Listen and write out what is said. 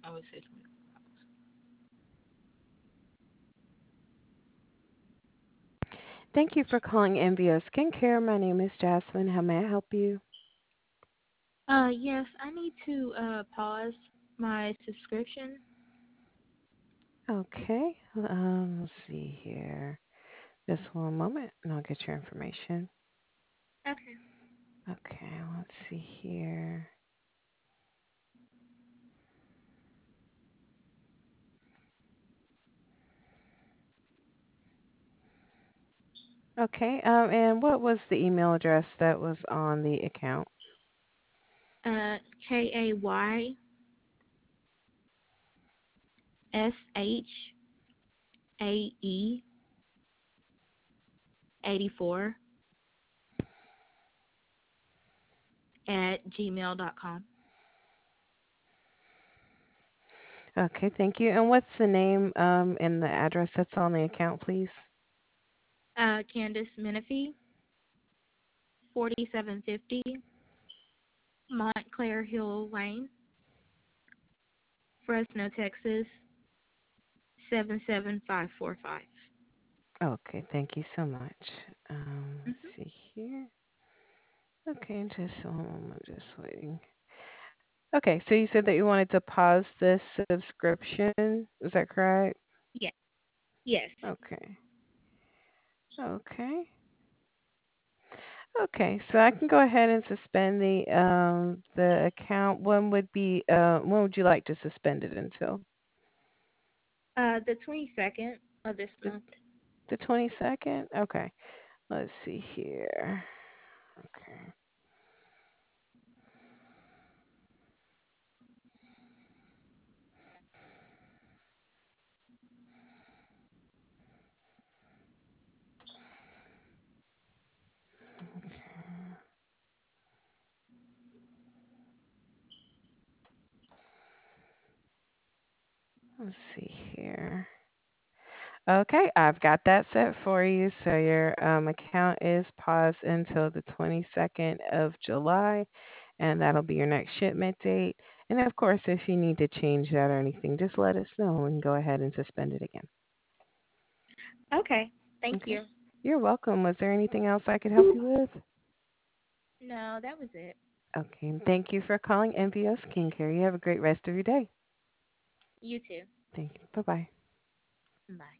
I would say 24 hours. Thank you for calling MVO Skincare. My name is Jasmine. How may I help you? Yes, I need to pause my subscription. Okay. Let's see here. Just one moment, and I'll get your information. Okay. Okay, let's see here. Okay, and what was the email address that was on the account? KayYSAE84@gmail.com. Okay, thank you. And what's the name and the address that's on the account, please? Candace Menifee, 4750 Montclair Hill Lane, Fresno, Texas, 77545. Okay, thank you so much. Let's Mhm. see here. Okay, just one moment, just waiting. Okay, so you said that you wanted to pause this subscription. Is that correct? Yes. Yes. Okay. Okay. Okay, so I can go ahead and suspend the account. When would you like to suspend it until? The 22nd of this The month. the 22nd? Okay. Let's see here. Okay. Let's see here. Okay, I've got that set for you. So your account is paused until the 22nd of July, and that'll be your next shipment date. And of course, if you need to change that or anything, just let us know. We can go ahead and suspend it again. Okay. Thank Okay. you. You're welcome. Was there anything else I could help you with? No, that was it. Okay. And thank you for calling MVO Skincare. You have a great rest of your day. You too. Thank you. Bye bye. Bye.